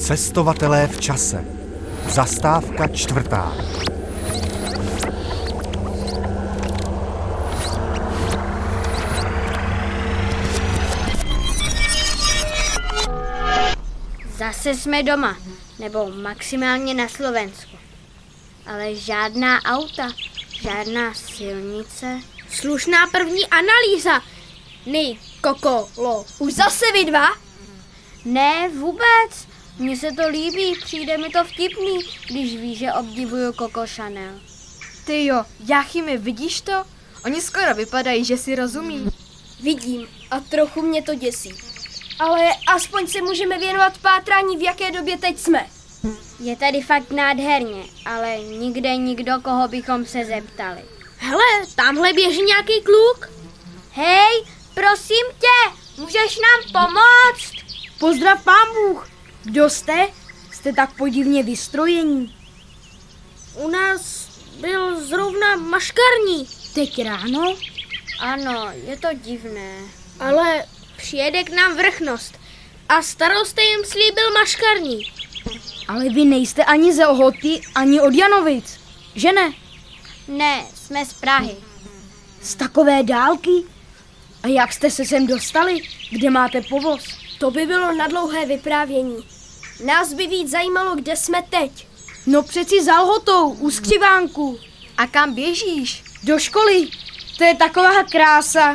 Cestovatelé v čase. Zastávka 4. Zase jsme doma, nebo maximálně na Slovensku. Ale žádná auta, žádná silnice. Slušná první analýza. Nej, kokolo, už zase vy dva? Ne, vůbec. Mně se to líbí, přijde mi to vtipný, když víš, že obdivuju Coco Chanel. Ty jo, Jáchyme, vidíš to? Oni skoro vypadají, že si rozumí. Vidím a trochu mě to děsí. Ale aspoň se můžeme věnovat pátrání, v jaké době teď jsme. Je tady fakt nádherně, ale nikde nikdo, koho bychom se zeptali. Hele, tamhle běží nějaký kluk. Hej, prosím tě, můžeš nám pomoct? Pozdrav, pán Bůh. Kdo jste? Jste tak podivně vystrojení. U nás byl zrovna maškarní. Teď ráno? Ano, je to divné. Ale přijede k nám vrchnost a starosta jim slíbil maškarní. Ale vy nejste ani ze Ohoty, ani od Janovic, že ne? Ne, jsme z Prahy. Z takové dálky? A jak jste se sem dostali? Kde máte povoz? To by bylo na dlouhé vyprávění. Nás by víc zajímalo, kde jsme teď. No přeci za Lhotou, u Skřivánku. A kam běžíš? Do školy. To je taková krása.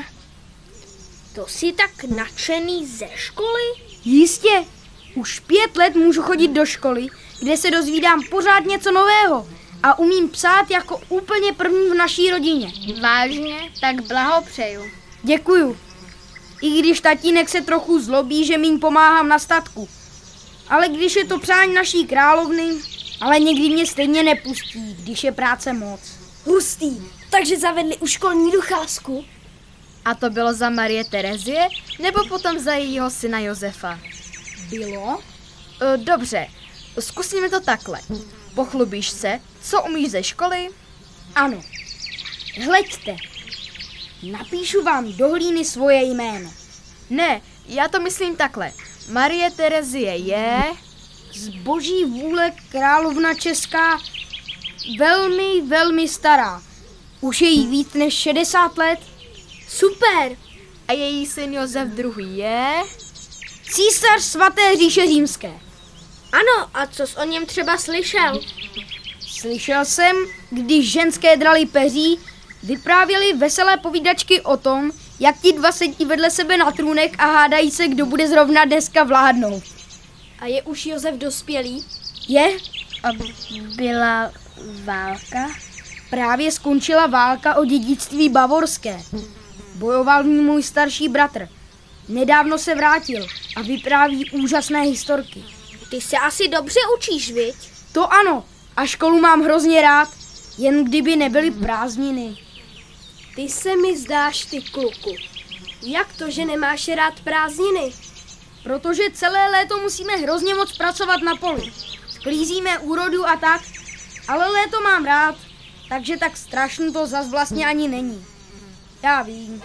To jsi tak nadšený ze školy? Jistě. Už 5 let můžu chodit do školy, kde se dozvídám pořád něco nového a umím psát jako úplně první v naší rodině. Vážně? Tak blahopřeju. Děkuju. I když tatínek se trochu zlobí, že míň pomáhám na statku. Ale když je to přání naší královny, ale někdy mě stejně nepustí, když je práce moc. Hustý, takže zavedli už školní docházku. A to bylo za Marie Terezie, nebo potom za jejího syna Josefa? Bylo? Dobře, zkusíme to takhle. Pochlubíš se, co umíš ze školy? Ano. Hleďte. Napíšu vám do hlíny svoje jméno. Ne, já to myslím takhle. Marie Terezie je... Z boží vůle královna česká, velmi, velmi stará. Už je jí víc než 60 let. Super. A její syn Josef II. je... Císař svaté říše římské. Ano, a co jsi o něm třeba slyšel? Slyšel jsem, když ženské drali peří, vyprávěli veselé povídačky o tom, jak ti dva sedí vedle sebe na trůnech a hádají se, kdo bude zrovna dneska vládnout. A je už Josef dospělý? Je? A byla válka? Právě skončila válka o dědictví bavorské. Bojoval v ní můj starší bratr. Nedávno se vrátil a vypráví úžasné historky. Ty se asi dobře učíš, viď? To ano, a školu mám hrozně rád, jen kdyby nebyly prázdniny. Ty se mi zdáš, ty kluku. Jak to, že nemáš rád prázdniny? Protože celé léto musíme hrozně moc pracovat na poli. Sklízíme úrodu a tak, ale léto mám rád, takže tak strašný to zas vlastně ani není. Já vím.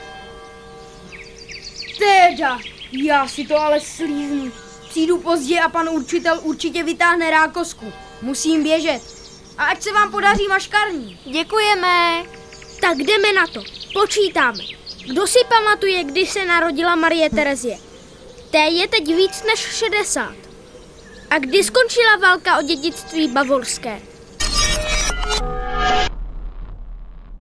Teda, já si to ale slíznu. Přijdu pozdě a pan učitel určitě vytáhne rákosku. Musím běžet. A ať se vám podaří maškarní. Děkujeme. Tak jdeme na to. Počítáme. Kdo si pamatuje, kdy se narodila Marie Terezie? Té je teď víc než 60. A kdy skončila válka o dědictví bavorské?